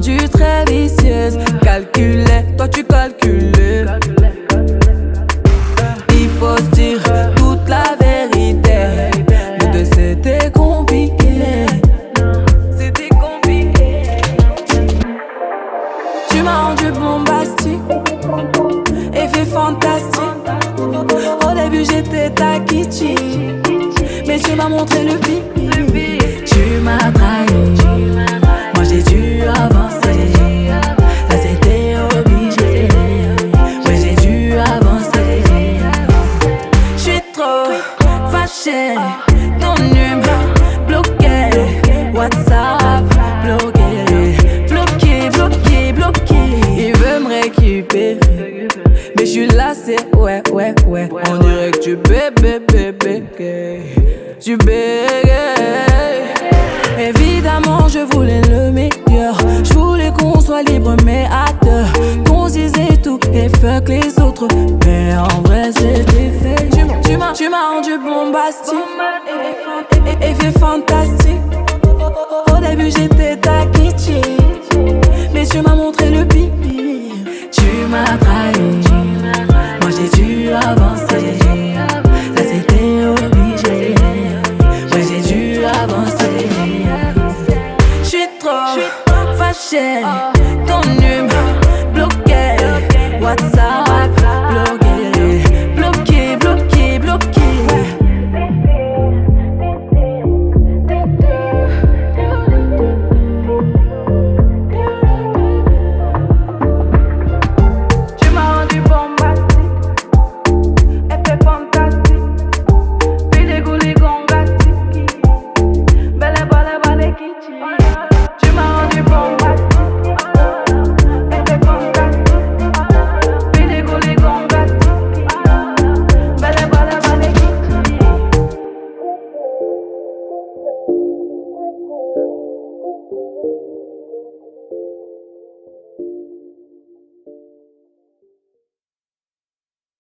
rendue très vicieuse. Calculais, toi tu calculais. Il faut se dire toute la vérité. Nous deux c'était compliqué. C'était compliqué. Tu m'as rendu bombastique, effet fantastique. Au début j'étais ta kitty, mais tu m'as montré le pire. Tu m'as trahi, moi j'ai dû avancer. Là c'était obligé, ouais j'ai dû avancer. J'suis trop fâché, ton numéro bloqué, WhatsApp bloqué, bloqué, bloqué, bloqué. Il veut me récupérer, mais j'suis lassé, ouais, ouais, ouais. On dirait que tu bébé, bébé, tu bégayes. Évidemment je voulais le meilleur, je voulais qu'on soit libre mais à deux, qu'on se disait tout et fuck les autres. Mais en vrai c'était fait. Tu m'as rendu bombastique, effet fantastique. Au début j'étais ta kitty, mais tu m'as montré le pire. Tu m'as trahi, moi j'ai dû avancer. Là c'était obligé, ouais j'ai dû avancer. J'suis trop fâché, ton numéro bloqué, WhatsApp